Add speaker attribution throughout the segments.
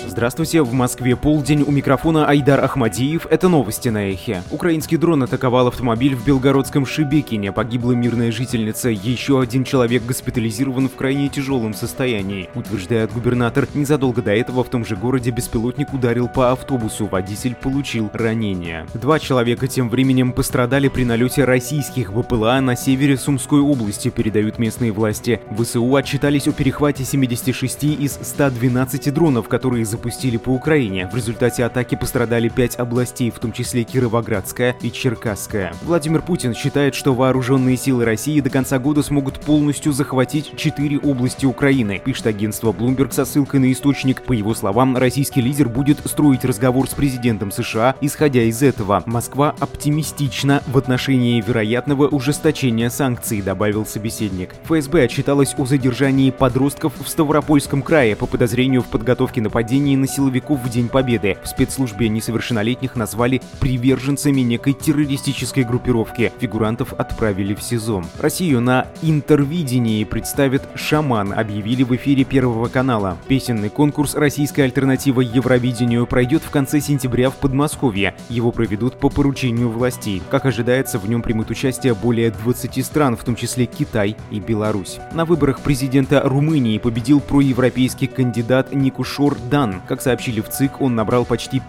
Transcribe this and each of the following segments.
Speaker 1: Здравствуйте, в Москве полдень, у микрофона Айдар Ахмадиев, это новости на Эхе. Украинский дрон атаковал автомобиль в белгородском Шебекине, погибла мирная жительница, еще один человек госпитализирован в крайне тяжелом состоянии. Утверждает губернатор, незадолго до этого в том же городе беспилотник ударил по автобусу, водитель получил ранение. 2 человека тем временем пострадали при налете российских БПЛА на севере Сумской области, передают местные власти. ВСУ отчитались о перехвате 76 из 112 дронов, которые запустили по Украине. В результате атаки пострадали 5 областей, в том числе Кировоградская и Черкасская. Владимир Путин считает, что вооруженные силы России до конца года смогут полностью захватить 4 области Украины, пишет агентство Bloomberg со ссылкой на источник. По его словам, российский лидер будет строить разговор с президентом США, исходя из этого. Москва оптимистична в отношении вероятного ужесточения санкций, добавил собеседник. ФСБ отчиталась о задержании подростков в Ставропольском крае по подозрению в подготовке нападений на силовиков в День Победы. В спецслужбе несовершеннолетних назвали приверженцами некой террористической группировки. Фигурантов отправили в СИЗО. Россию на интервидении представит «Шаман», объявили в эфире Первого канала. Песенный конкурс «Российская альтернатива Евровидению» пройдет в конце сентября в Подмосковье. Его проведут по поручению властей. Как ожидается, в нем примут участие более 20 стран, в том числе Китай и Беларусь. На выборах президента Румынии победил проевропейский кандидат Никушор Дан. Как сообщили в ЦИК, он набрал почти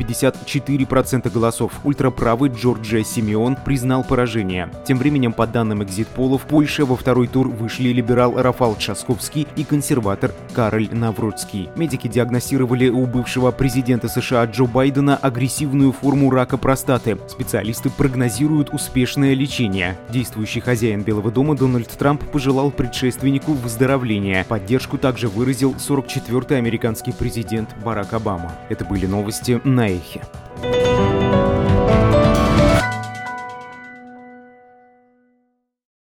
Speaker 1: 54% голосов. Ультраправый Джорджия Симеон признал поражение. Тем временем, по данным экзит-пола, в Польше во второй тур вышли либерал Рафал Трzaskowski и консерватор Кароль Навродский. Медики диагностировали у бывшего президента США Джо Байдена агрессивную форму рака простаты. Специалисты прогнозируют успешное лечение. Действующий хозяин Белого дома Дональд Трамп пожелал предшественнику выздоровления. Поддержку также выразил 44-й американский президент Барак Обама. Это были новости на Эхе.